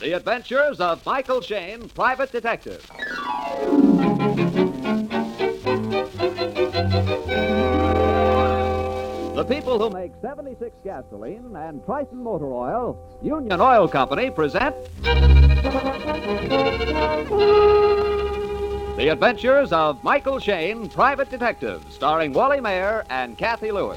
The Adventures of Michael Shayne, Private Detective. The people who make 76 gasoline and Triton Motor Oil, Union Oil Company, present The Adventures of Michael Shayne, Private Detective, starring Wally Mayer and Kathy Lewis.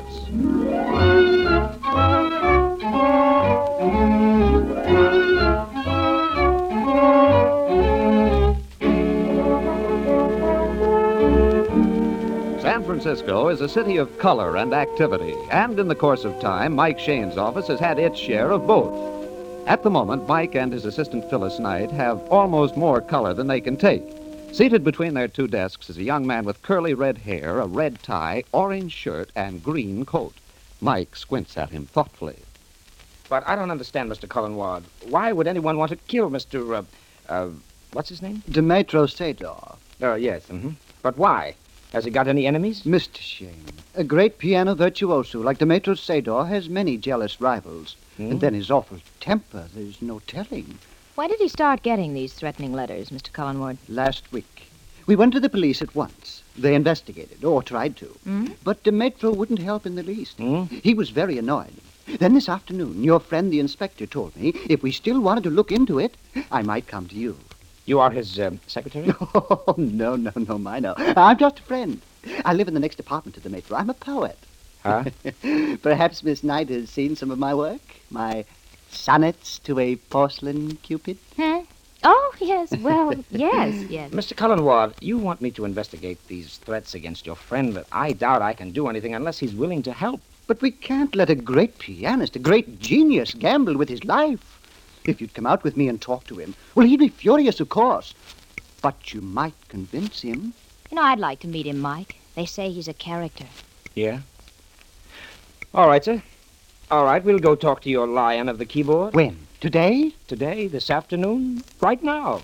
San Francisco is a city of color and activity, and in the course of time, Mike Shayne's office has had its share of both. At the moment, Mike and his assistant Phyllis Knight have almost more color than they can take. Seated between their two desks is a young man with curly red hair, a red tie, orange shirt, and green coat. Mike squints at him thoughtfully. But I don't understand, Mr. Cullenward. Why would anyone want to kill Mr. What's his name? Dmytro Sador. Yes. But why? Has he got any enemies? Mr. Shayne, a great piano virtuoso like Dmytro Sador has many jealous rivals. And then his awful temper, there's no telling. When did he start getting these threatening letters, Mr. Cullenward? Last week. We went to the police at once. They investigated, or tried to. But Dmytro wouldn't help in the least. He was very annoyed. Then this afternoon, your friend the inspector told me if we still wanted to look into it, I might come to you. You are his secretary? Oh, no, minor. I'm just a friend. I live in the next apartment to Dmytro. I'm a poet. Huh? Perhaps Miss Knight has seen some of my work? My sonnets to a porcelain cupid? Oh, yes, well, yes. Mr. Cullenward, you want me to investigate these threats against your friend, but I doubt I can do anything unless he's willing to help. But we can't let a great pianist, a great genius, gamble with his life. If you'd come out with me and talk to him, well, he'd be furious, of course. But you might convince him. I'd like to meet him, Mike. They say he's a character. Yeah? All right, sir. All right, we'll go talk to your lion of the keyboard. When? Today? Today, this afternoon, right now.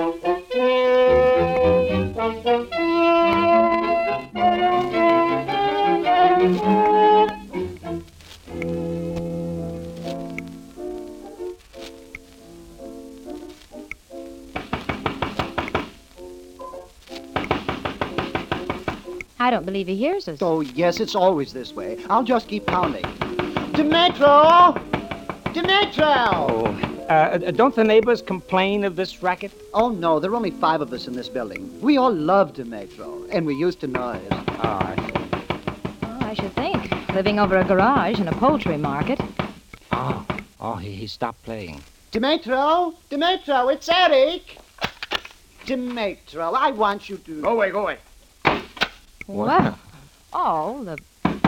I don't believe he hears us. Oh, yes, it's always this way. I'll just keep pounding. Dmytro! Dmytro! Don't the neighbors complain of this racket? Oh, no, there are only 5 of us in this building. We all love Dmytro, and we're used to noise. All right. Oh, I should think. Living over a garage in a poultry market. Oh, he stopped playing. Dmytro, it's Eric. Dmytro, I want you to... Go away. Wow. Oh, the...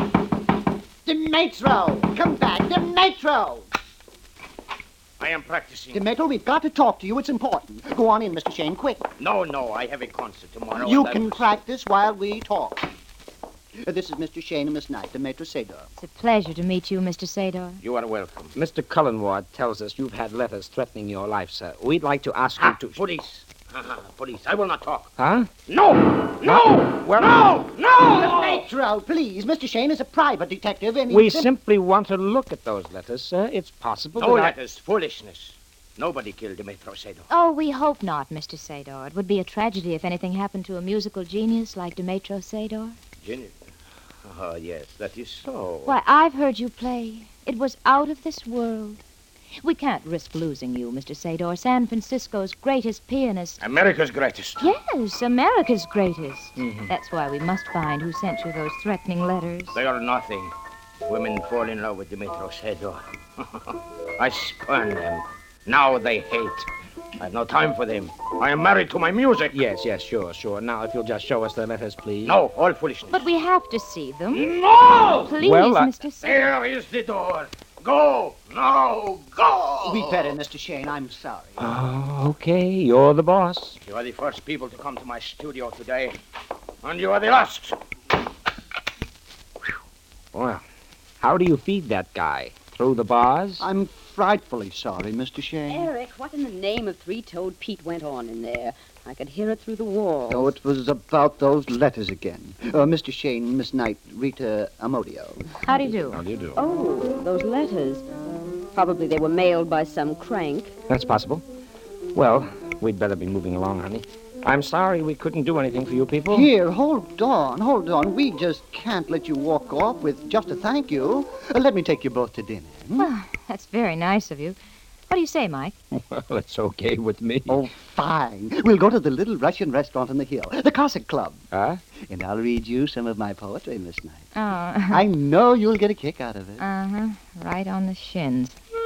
Dmytro, come back, Dmytro. I am practicing. Dmytro, we've got to talk to you. It's important. Go on in, Mr. Shayne, quick. No, I have a concert tomorrow. You can practice while we talk. This is Mr. Shayne and Miss Knight, Dmytro Sador. It's a pleasure to meet you, Mr. Sador. You are welcome. Mr. Cullenward tells us you've had letters threatening your life, sir. We'd like to ask you to... Police. Police. I will not talk. Huh? No! Well, No! Dmytro, please. Mr. Shayne is a private detective, and we simply want to look at those letters, sir. It's possible No, that that is foolishness. Nobody killed Dmytro Sador. Oh, we hope not, Mr. Sador. It would be a tragedy if anything happened to a musical genius like Dmytro Sador. Jenny. Oh, yes, that is so. Why, I've heard you play. It was out of this world. We can't risk losing you, Mr. Sador, San Francisco's greatest pianist. America's greatest. Yes, America's greatest. That's why we must find who sent you those threatening letters. They are nothing. Women fall in love with Dmytro Sador. I spurn them. Now they hate. I have no time for them. I am married to my music. Yes, sure. Now, if you'll just show us the letters, please. No, all foolishness. But we have to see them. No! Please, Well, Mr. Sador. There is the door. Go! No, go! We'd better, Mr. Shayne. I'm sorry. Oh, okay. You're the boss. You are the first people to come to my studio today, and you are the last. Well, how do you feed that guy? Through the bars? I'm frightfully sorry, Mr. Shayne. Eric, what in the name of Three-Toed Pete went on in there? I could hear it through the walls. Oh, it was about those letters again. Mr. Shayne, Miss Knight, Rita Amodio. How do you do? How do you do? Oh, those letters. Probably they were mailed by some crank. That's possible. Well, we'd better be moving along, honey. I'm sorry we couldn't do anything for you people. Here, hold on. We just can't let you walk off with just a thank you. Let me take you both to dinner. Well, that's very nice of you. What do you say, Mike? Well, it's okay with me. Oh, fine. We'll go to the little Russian restaurant on the hill, the Cossack Club. Huh? And I'll read you some of my poetry, Miss Knight. Oh. I know you'll get a kick out of it. Uh-huh. Right on the shins.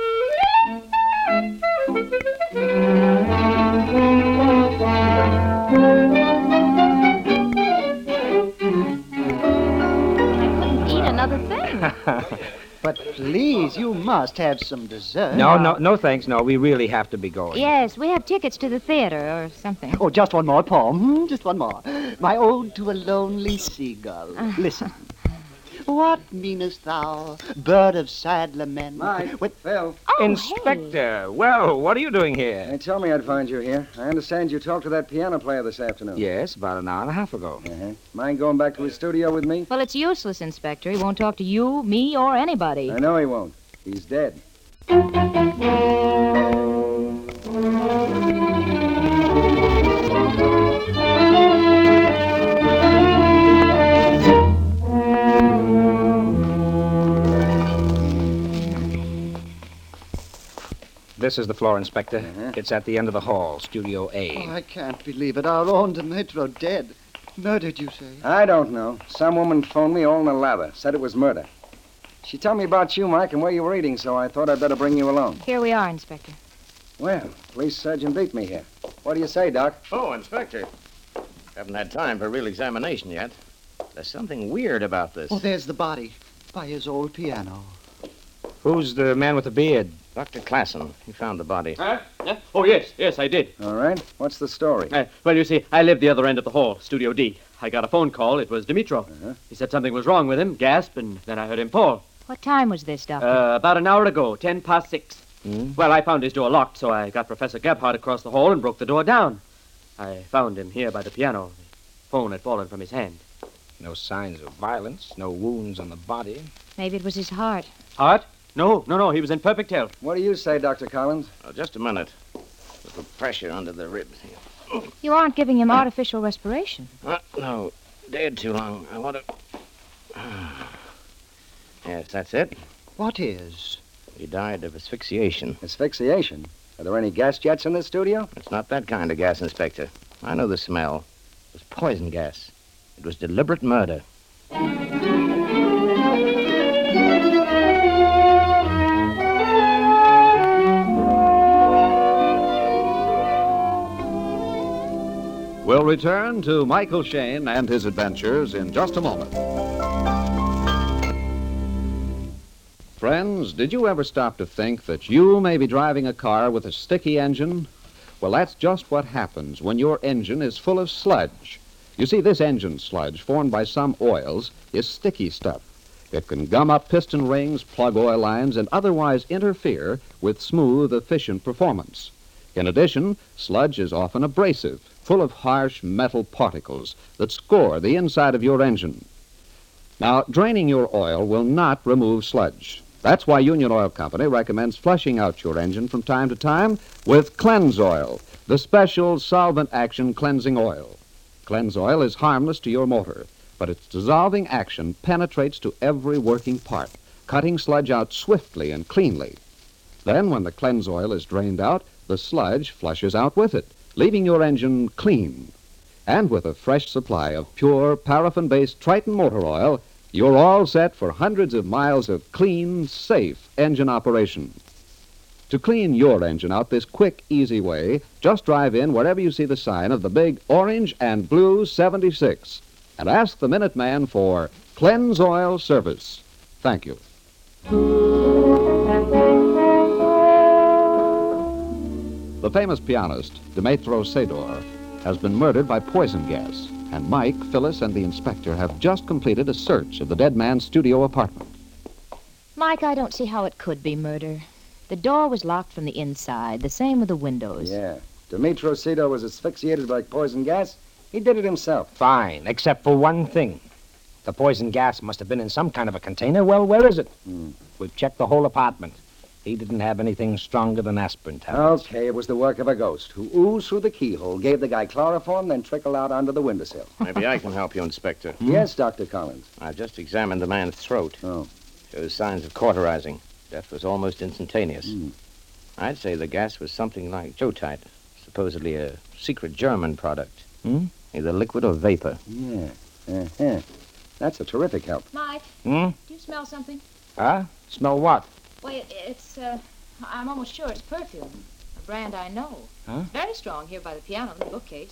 Eat another thing. But please, you must have some dessert. No, thanks. No, we really have to be going. Yes, we have tickets to the theater or something. Oh, just one more poem. Just one more. My ode to a lonely seagull. Listen. What meanest thou, bird of sad lament? Phil, Oh, Inspector, well, what are you doing here? they told me I'd find you here. I understand you talked to that piano player this afternoon. Yes, about an hour and a half ago. Uh-huh. Mind going back to his studio with me? Well, it's useless, Inspector. He won't talk to you, me, or anybody. I know he won't. He's dead. This is the floor, Inspector. Uh-huh. It's at the end of the hall, Studio A. Oh, I can't believe it. Our own Dmitro dead. Murdered, you say? I don't know. Some woman phoned me all in a lather. Said it was murder. She told me about you, Mike, and where you were eating, so I thought I'd better bring you along. Here we are, Inspector. Well, police surgeon beat me here. What do you say, Doc? Oh, Inspector. Haven't had time for real examination yet. There's something weird about this. Oh, there's the body. By his old piano. Who's the man with the beard? Dr. Klassen, he found the body. Huh? Yeah? Oh, yes, I did. All right. What's the story? Well, you see, I lived the other end of the hall, Studio D. I got a phone call. It was Dimitro. Uh-huh. He said something was wrong with him, gasped, and then I heard him fall. What time was this, Doctor? About an hour ago, 6:10. Well, I found his door locked, so I got Professor Gebhardt across the hall and broke the door down. I found him here by the piano. The phone had fallen from his hand. No signs of violence, no wounds on the body. Maybe it was his heart. Heart? No, he was in perfect health. What do you say, Dr. Collins? Oh, just a minute. Little pressure under the ribs here. You aren't giving him artificial respiration. No, dead too long. I want to... Yes, that's it. What is? He died of asphyxiation. Asphyxiation. Are there any gas jets in this studio? It's not that kind of gas, Inspector. I know the smell. It was poison gas. It was deliberate murder. We'll return to Michael Shayne and his adventures in just a moment. Friends, did you ever stop to think that you may be driving a car with a sticky engine? Well, that's just what happens when your engine is full of sludge. You see, this engine sludge, formed by some oils, is sticky stuff. It can gum up piston rings, plug oil lines, and otherwise interfere with smooth, efficient performance. In addition, sludge is often abrasive, full of harsh metal particles that score the inside of your engine. Now, draining your oil will not remove sludge. That's why Union Oil Company recommends flushing out your engine from time to time with Cleanse Oil, the special solvent action cleansing oil. Cleanse Oil is harmless to your motor, but its dissolving action penetrates to every working part, cutting sludge out swiftly and cleanly. Then, when the Cleanse Oil is drained out, the sludge flushes out with it, leaving your engine clean. And with a fresh supply of pure, paraffin-based Triton motor oil, you're all set for hundreds of miles of clean, safe engine operation. To clean your engine out this quick, easy way, just drive in wherever you see the sign of the big orange and blue 76 and ask the Minuteman for Cleanse Oil service. Thank you. The famous pianist, Dmytro Sedor, has been murdered by poison gas, and Mike, Phyllis, and the inspector have just completed a search of the dead man's studio apartment. Mike, I don't see how it could be murder. The door was locked from the inside, the same with the windows. Yeah. Dmytro Sedor was asphyxiated by poison gas. He did it himself. Fine, except for one thing. The poison gas must have been in some kind of a container. Well, where is it? We've checked the whole apartment. He didn't have anything stronger than aspirin tablets. Okay, it was the work of a ghost who oozed through the keyhole, gave the guy chloroform, then trickled out onto the windowsill. Maybe I can help you, Inspector. Yes, Dr. Collins. I've just examined the man's throat. Oh. Shows signs of cauterizing. Death was almost instantaneous. I'd say the gas was something like Jotite, supposedly a secret German product. Either liquid or vapor. Yeah. Uh-huh. That's a terrific help. Mike, Hmm? do you smell something? Huh? Smell what? Well, I'm almost sure it's perfume. A brand I know. Huh? Very strong here by the piano in the bookcase.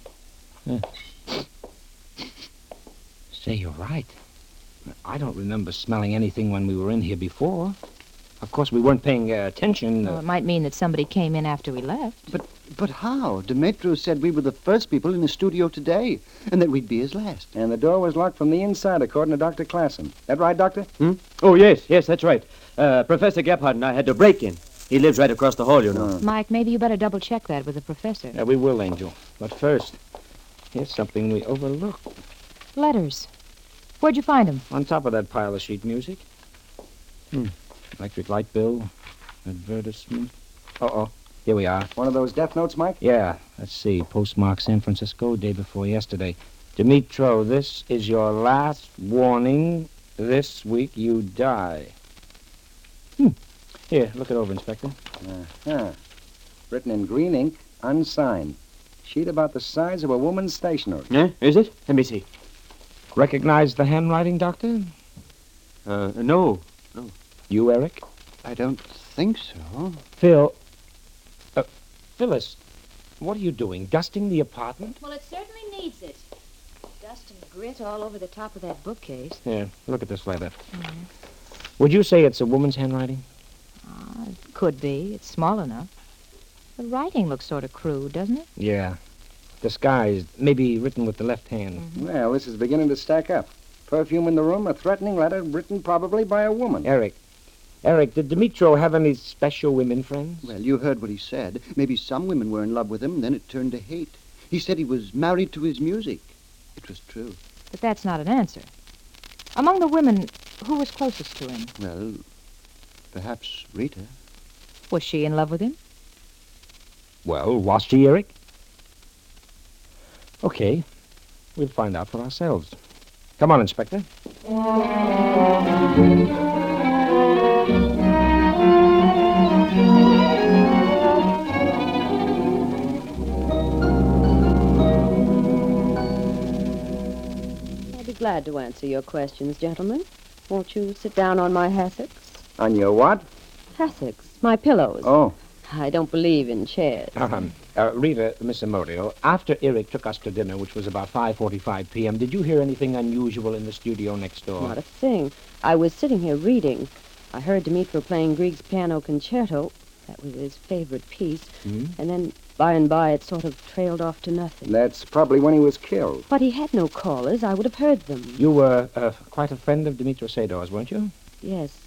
Say, you're right. I don't remember smelling anything when we were in here before. Of course, we weren't paying attention. Well, it might mean that somebody came in after we left. But how? Demetrio said we were the first people in the studio today, and that we'd be his last. And the door was locked from the inside, according to Dr. Klassen. That right, Doctor? Oh, yes, that's right. Professor Gebhardt and I had to break in. He lives right across the hall, you know. Mike, maybe you better double-check that with the professor. Yeah, we will, Angel. But first, here's something we overlooked. Letters. Where'd you find them? On top of that pile of sheet music. Electric light bill, advertisement. Uh-oh. Here we are. One of those death notes, Mike? Yeah, let's see. Postmark San Francisco, day before yesterday. Demetro, this is your last warning. This week you die. Here, look it over, Inspector. Uh-huh. Written in green ink, unsigned. Sheet about the size of a woman's stationery. Yeah, is it? Let me see. Recognize the handwriting, Doctor? No. You, Eric? I don't think so. Phil. Phyllis, what are you doing? Dusting the apartment? Well, it certainly needs it. Dust and grit all over the top of that bookcase. Here, look at this letter. Would you say it's a woman's handwriting? It could be. It's small enough. The writing looks sort of crude, doesn't it? Yeah. Disguised. Maybe written with the left hand. Well, this is beginning to stack up. Perfume in the room, a threatening letter written probably by a woman. Eric, did Demetro have any special women friends? Well, you heard what he said. Maybe some women were in love with him, and then it turned to hate. He said he was married to his music. It was true. But that's not an answer. Among the women, who was closest to him? Well, perhaps Rita. Was she in love with him? Well, was she, Eric? Okay. We'll find out for ourselves. Come on, Inspector. I'll be glad to answer your questions, gentlemen. Won't you sit down on my hassocks? On your what? Hassocks, my pillows. Oh. I don't believe in chairs. Rita, Miss Amodio, after Eric took us to dinner, which was about 5:45 p.m., did you hear anything unusual in the studio next door? Not a thing. I was sitting here reading. I heard Demetrio playing Grieg's piano concerto. That was his favorite piece. And then, by and by, it sort of trailed off to nothing. That's probably when he was killed. But he had no callers. I would have heard them. You were quite a friend of Demetrio Sador's, weren't you? Yes.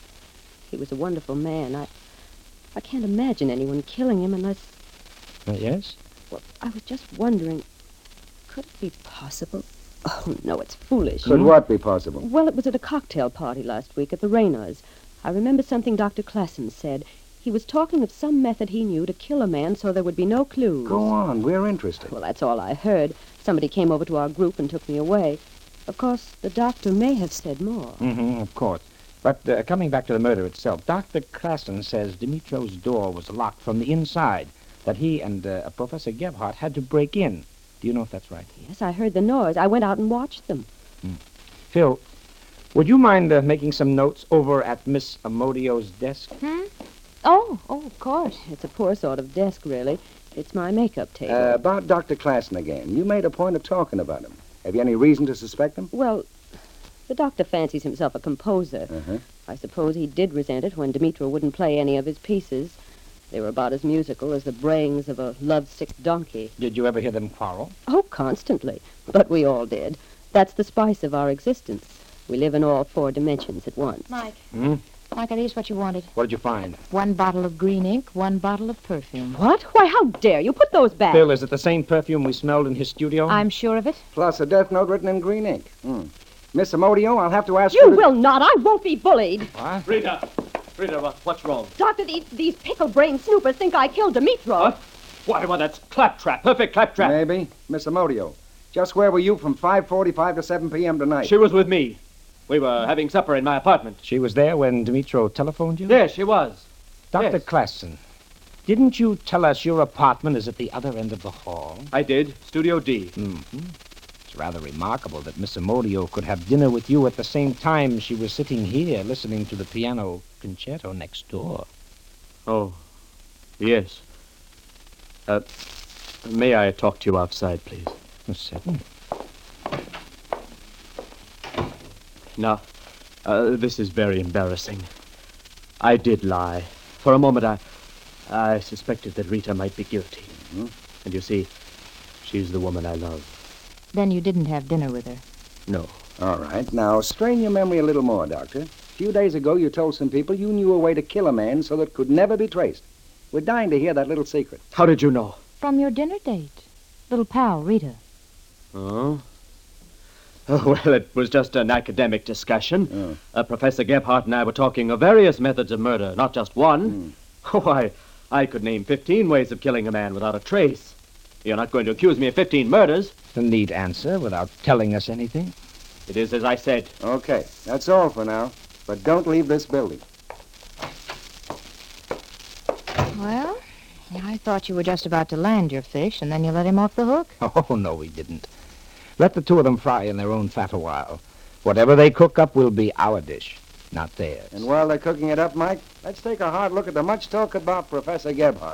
He was a wonderful man. I can't imagine anyone killing him unless... Yes? Well, I was just wondering, could it be possible? Oh, no, it's foolish. Could what be possible? Well, it was at a cocktail party last week at the Raynors. I remember something Dr. Klassen said. He was talking of some method he knew to kill a man so there would be no clues. Go on, we're interested. Well, that's all I heard. Somebody came over to our group and took me away. Of course, the doctor may have said more. Of course. But coming back to the murder itself, Dr. Klassen says Demetro's door was locked from the inside, that he and Professor Gebhardt had to break in. Do you know if that's right? Yes, I heard the noise. I went out and watched them. Phil, would you mind making some notes over at Miss Amodio's desk? Oh, of course. It's a poor sort of desk, really. It's my makeup table. About Dr. Klassen again. You made a point of talking about him. Have you any reason to suspect him? Well, the doctor fancies himself a composer. I suppose he did resent it when Demetrio wouldn't play any of his pieces. They were about as musical as the brayings of a lovesick donkey. Did you ever hear them quarrel? Oh, constantly. But we all did. That's the spice of our existence. We live in all 4 dimensions at once. Mike, here's what you wanted. What did you find? 1 bottle of green ink, 1 bottle of perfume. What? Why, how dare you? Put those back. Phil, is it the same perfume we smelled in his studio? I'm sure of it. Plus a death note written in green ink. Miss Amodio, I'll have to ask You will not. I won't be bullied. What? Rita, Rita, what's wrong? Doctor, these pickle-brained snoopers think I killed Dimitro. What? Why, that's claptrap. Perfect claptrap. Maybe. Miss Amodio, just where were you from 5:45 to 7 p.m. tonight? She was with me. We were having supper in my apartment. She was there when Dimitro telephoned you? Yes, she was. Dr. Yes. Klassen, didn't you tell us your apartment is at the other end of the hall? I did. Studio D. Mm-hmm. It's rather remarkable that Miss Amodio could have dinner with you at the same time she was sitting here listening to the piano concerto next door. Oh, yes. May I talk to you outside, please? Certainly. Now, this is very embarrassing. I did lie. For a moment, I suspected that Rita might be guilty. Mm-hmm. And you see, she's the woman I love. Then you didn't have dinner with her. No. All right. Now, strain your memory a little more, Doctor. A few days ago, you told some people you knew a way to kill a man so that it could never be traced. We're dying to hear that little secret. How did you know? From your dinner date. Little pal, Rita. Oh? Oh, well, it was just an academic discussion. Professor Gebhardt and I were talking of various methods of murder, not just one. Oh, I could name 15 ways of killing a man without a trace. You're not going to accuse me of 15 murders. A neat answer without telling us anything. It is as I said. Okay, that's all for now. But don't leave this building. Well, I thought you were just about to land your fish, and then you let him off the hook. Oh, no, we didn't. Let the two of them fry in their own fat a while. Whatever they cook up will be our dish, not theirs. And while they're cooking it up, Mike, let's take a hard look at the much talk about Professor Gebhardt.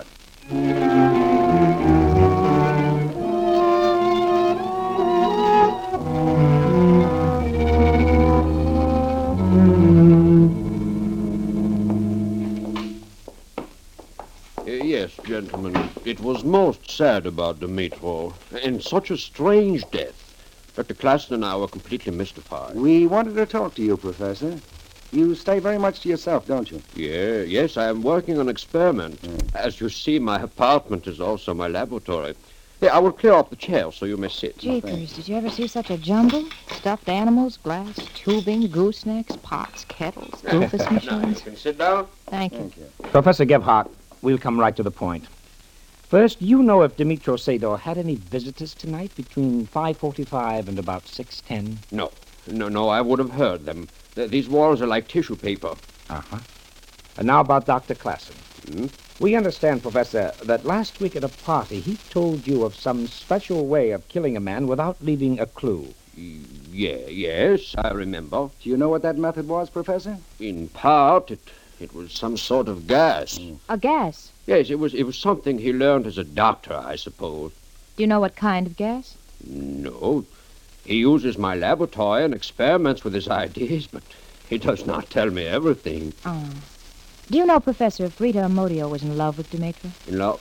Yes, gentlemen, it was most sad about Dimitro, and such a strange death. Dr. Klassen and I were completely mystified. We wanted to talk to you, Professor. You stay very much to yourself, don't you? Yes, I am working on an experiment. As you see, my apartment is also my laboratory. Here, I will clear off the chair so you may sit. Jeepers, did you ever see such a jumble? Stuffed animals, glass, tubing, goosenecks, pots, kettles, doofus Now, you machines. can sit down. Thank you. Professor Gebhardt, we'll come right to the point. First, you know if Dimitro Sador had any visitors tonight between 5:45 and about 6:10? No, I would have heard them. These walls are like tissue paper. Uh-huh. And now about Dr. Klassen. We understand, Professor, that last week at a party he told you of some special way of killing a man without leaving a clue. Yes, I remember. Do you know what that method was, Professor? In part, it was some sort of gas. A gas. Yes, it was something he learned as a doctor, I suppose. Do you know what kind of gas? No. He uses my laboratory and experiments with his ideas, but he does not tell me everything. Oh. Do you know, Professor, if Rita Amodio was in love with Dimitro? In love?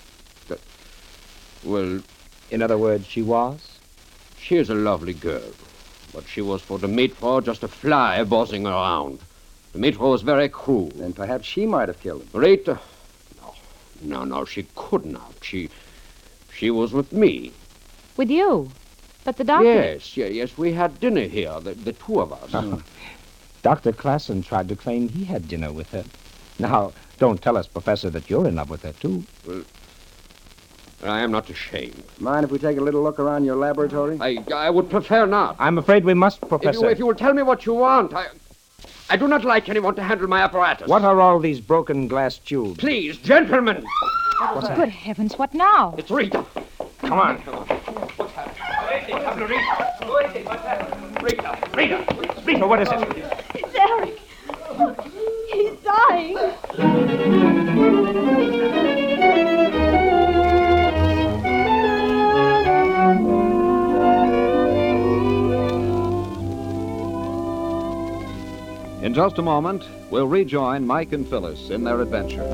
Well, In other words, she was? she is a lovely girl, but she was for Dimitro just a fly buzzing around. Dimitro was very cruel. Then perhaps she might have killed him. Rita? No, she could not. She was with me. With you? But the doctor... Yes, we had dinner here, the two of us. Dr. Klassen tried to claim he had dinner with her. Now, don't tell us, Professor, that you're in love with her, too. Well, I am not ashamed. Mind if we take a little look around your laboratory? I would prefer not. I'm afraid we must, Professor. If you will tell me what you want, I do not like anyone to handle my apparatus. What are all these broken glass tubes? Please, gentlemen. What's that? Good heavens, what now? It's Rita. Come on. Rita, what is it? It's Eric. He's dying. In just a moment, we'll rejoin Mike and Phyllis in their adventures.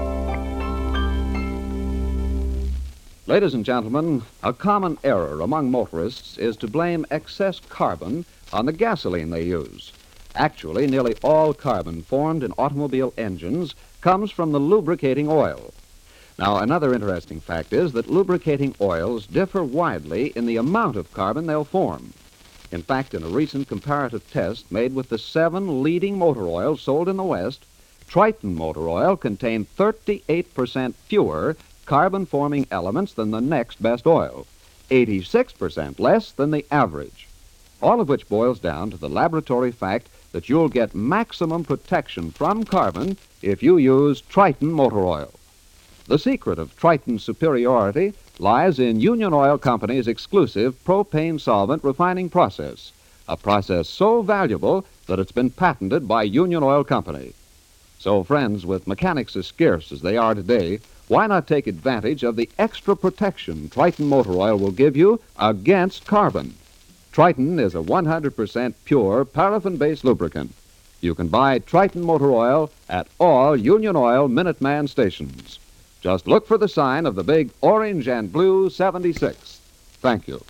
Ladies and gentlemen, a common error among motorists is to blame excess carbon on the gasoline they use. Actually, nearly all carbon formed in automobile engines comes from the lubricating oil. Now, another interesting fact is that lubricating oils differ widely in the amount of carbon they'll form. In fact, in a recent comparative test made with the 7 leading motor oils sold in the West, Triton motor oil contained 38% fewer carbon-forming elements than the next best oil, 86% less than the average. All of which boils down to the laboratory fact that you'll get maximum protection from carbon if you use Triton motor oil. The secret of Triton's superiority lies in Union Oil Company's exclusive propane solvent refining process, a process so valuable that it's been patented by Union Oil Company. So, friends, with mechanics as scarce as they are today, why not take advantage of the extra protection Triton motor oil will give you against carbon? Triton is a 100% pure paraffin-based lubricant. You can buy Triton motor oil at all Union Oil Minuteman stations. Just look for the sign of the big orange and blue 76. Thank you.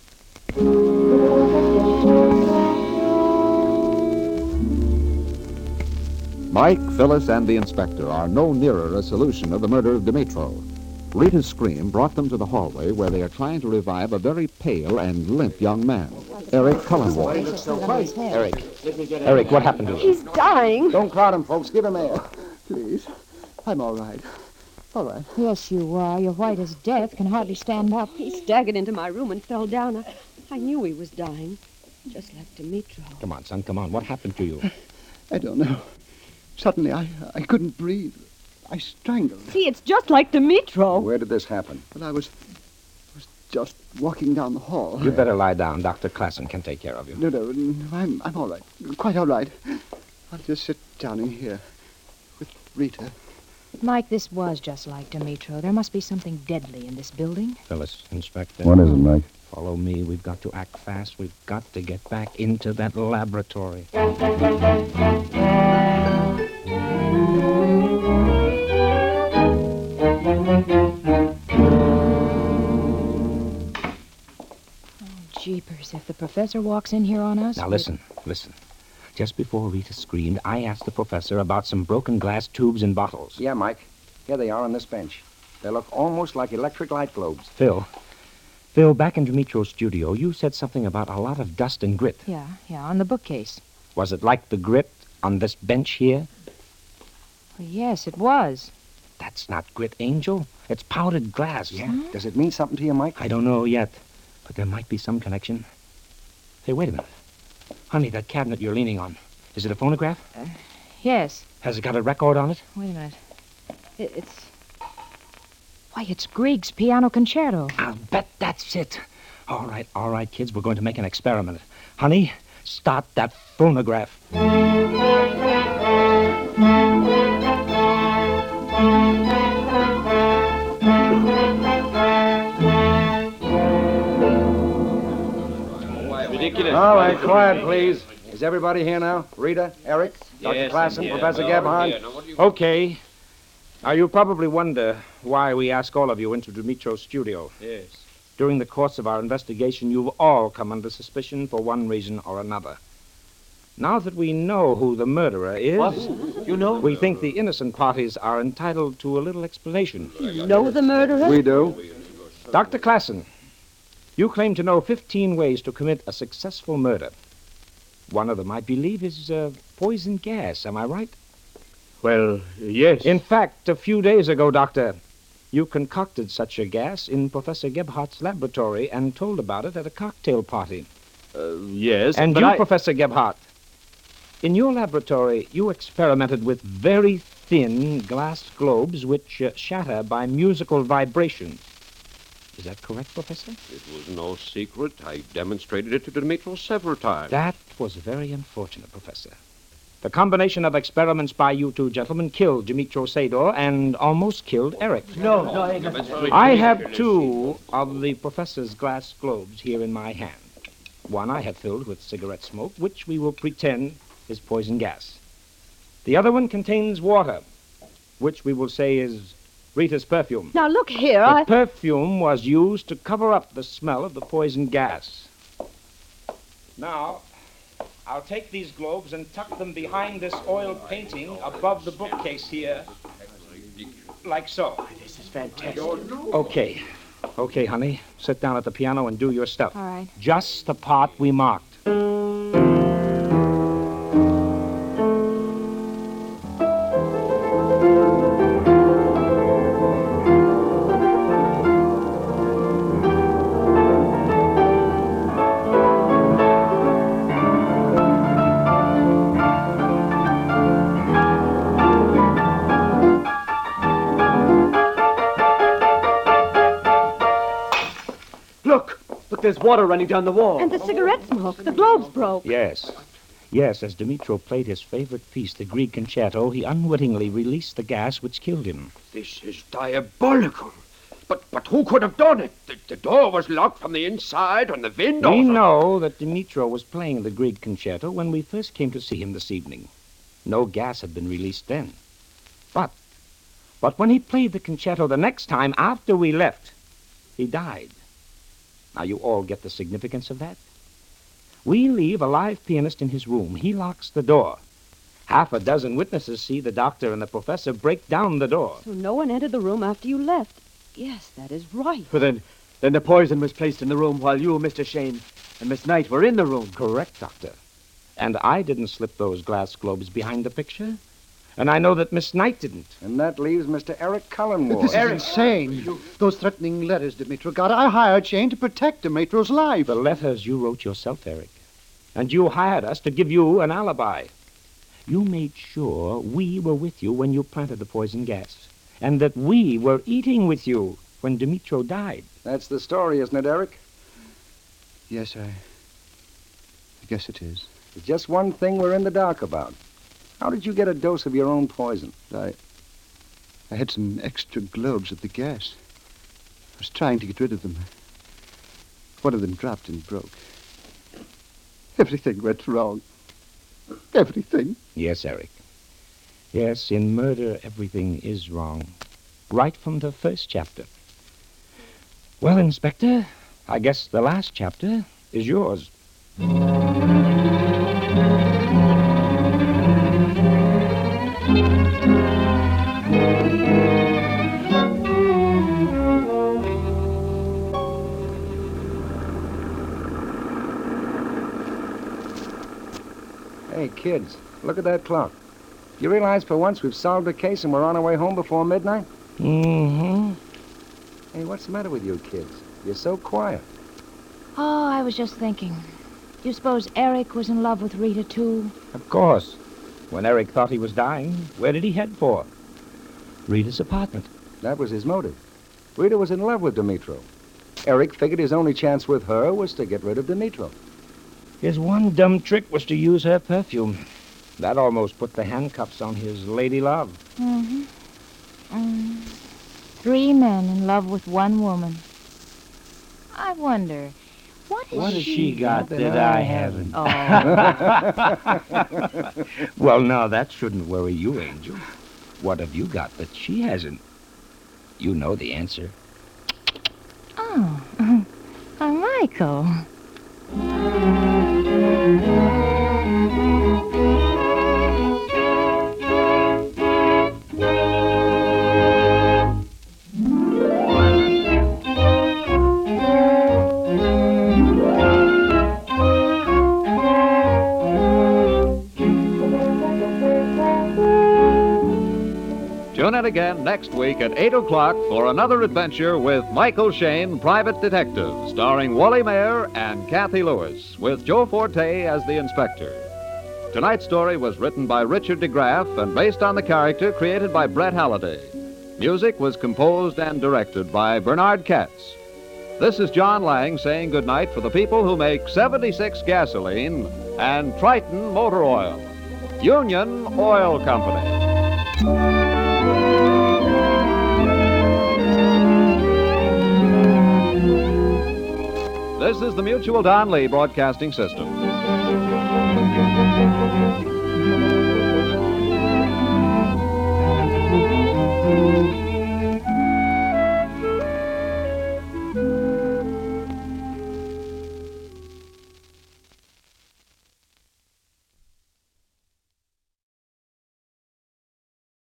Mike, Phyllis, and the inspector are no nearer a solution of the murder of Dimitro. Rita's scream brought them to the hallway where they are trying to revive a very pale and limp young man, Eric Cullenborn. Eric, what happened to him? He's dying. Don't crowd him, folks. Give him air. Please. I'm all right. All right. Yes, you are. You're white as death, can hardly stand up. He staggered into my room and fell down. I knew he was dying, just like Dimitro. Come on, son, come on. What happened to you? I don't know. Suddenly, I couldn't breathe. I strangled. See, it's just like Dimitro. Where did this happen? But I was just walking down the hall. You'd better lie down. Dr. Klassen can take care of you. No, I'm all right. Quite all right. I'll just sit down in here with Rita. Mike, this was just like Dimitro. There must be something deadly in this building. Phyllis, Inspector. What is it, Mike? Follow me. We've got to act fast. We've got to get back into that laboratory. Jeepers, if the professor walks in here on us... Now, listen. Just before Rita screamed, I asked the professor about some broken glass tubes and bottles. Yeah, Mike. Here they are on this bench. They look almost like electric light globes. Phil, back in Dimitro's studio, you said something about a lot of dust and grit. Yeah, on the bookcase. Was it like the grit on this bench here? Well, yes, it was. That's not grit, Angel. It's powdered glass. Yeah? Does it mean something to you, Mike? I don't know yet, but there might be some connection. Hey, wait a minute. Honey, that cabinet you're leaning on, is it a phonograph? Yes. Has it got a record on it? Wait a minute. Why, it's Grieg's Piano Concerto. I'll bet that's it. All right, kids, we're going to make an experiment. Honey, start that phonograph. Ridiculous. All right, quiet, please. Is everybody here now? Rita, Eric, Dr. Klassen, Professor Gebhardt? Okay. Now, you probably wonder why we ask all of you into Dimitro's studio. Yes. During the course of our investigation, you've all come under suspicion for one reason or another. Now that we know who the murderer is... What? You know? We think the innocent parties are entitled to a little explanation. You know the murderer? We do. Dr. Klassen, you claim to know 15 ways to commit a successful murder. One of them, I believe, is poison gas. Am I right? Well, yes. In fact, a few days ago, Doctor, you concocted such a gas in Professor Gebhardt's laboratory and told about it at a cocktail party. Yes, And but you, I... Professor Gebhardt, in your laboratory, you experimented with very thin glass globes which shatter by musical vibrations. Is that correct, Professor? It was no secret. I demonstrated it to Dimitro several times. That was very unfortunate, Professor. The combination of experiments by you two gentlemen killed Dimitro Sador and almost killed Eric. No. I have two of the professor's glass globes here in my hand. One I have filled with cigarette smoke, which we will pretend is poison gas. The other one contains water, which we will say is Rita's perfume. Now, look here, The perfume was used to cover up the smell of the poison gas. Now, I'll take these globes and tuck them behind this oil painting above the bookcase here, like so. This is fantastic. Okay, honey. Sit down at the piano and do your stuff. All right. Just the part we marked. Oh, 「 there's water running down the wall. And the cigarette smoke. The globes broke. Yes. Yes, as Dimitro played his favorite piece, the Grieg Concerto, he unwittingly released the gas which killed him. This is diabolical. But who could have done it? The door was locked from the inside and the window... We know that Dimitro was playing the Grieg Concerto when we first came to see him this evening. No gas had been released then. But when he played the concerto the next time after we left, he died. Now you all get the significance of that? We leave a live pianist in his room. He locks the door. Half a dozen witnesses see the doctor and the professor break down the door. So no one entered the room after you left. Yes, that is right. Well, then the poison was placed in the room while you, Mr. Shane, and Miss Knight were in the room. Correct, Doctor. And I didn't slip those glass globes behind the picture. And I know that Miss Knight didn't. And that leaves Mr. Eric Cullenmore. This is insane. Those threatening letters Dimitro got. I hired Shane to protect Dimitro's life. The letters you wrote yourself, Eric. And you hired us to give you an alibi. You made sure we were with you when you planted the poison gas. And that we were eating with you when Dimitro died. That's the story, isn't it, Eric? Yes, I guess it is. There's just one thing we're in the dark about. How did you get a dose of your own poison? I had some extra globes of the gas. I was trying to get rid of them. One of them dropped and broke. Everything went wrong. Everything. Yes, Eric. Yes, in murder, everything is wrong. Right from the first chapter. Well, Inspector, I guess the last chapter is yours. Hey, kids, look at that clock. You realize for once we've solved the case and we're on our way home before midnight? Mm-hmm. Hey, what's the matter with you kids? You're so quiet. Oh, I was just thinking. Do you suppose Eric was in love with Rita, too? Of course. When Eric thought he was dying, where did he head for? Rita's apartment. That was his motive. Rita was in love with Dimitro. Eric figured his only chance with her was to get rid of Dimitro. His one dumb trick was to use her perfume. That almost put the handcuffs on his lady love. Mm-hmm. 3 men in love with 1 woman. I wonder, what has she got that I haven't? Oh. Well, now, that shouldn't worry you, Angel. What have you got that she hasn't? You know the answer. Oh, Michael. Tune in again next week at 8 o'clock for another adventure with Michael Shane, Private Detective, starring Wally Mayer and Kathy Lewis, with Joe Forte as the inspector. Tonight's story was written by Richard DeGraff and based on the character created by Brett Halliday. Music was composed and directed by Bernard Katz. This is John Lang saying goodnight for the people who make 76 gasoline and Triton Motor Oil. Union Oil Company. This is the Mutual Don Lee Broadcasting System.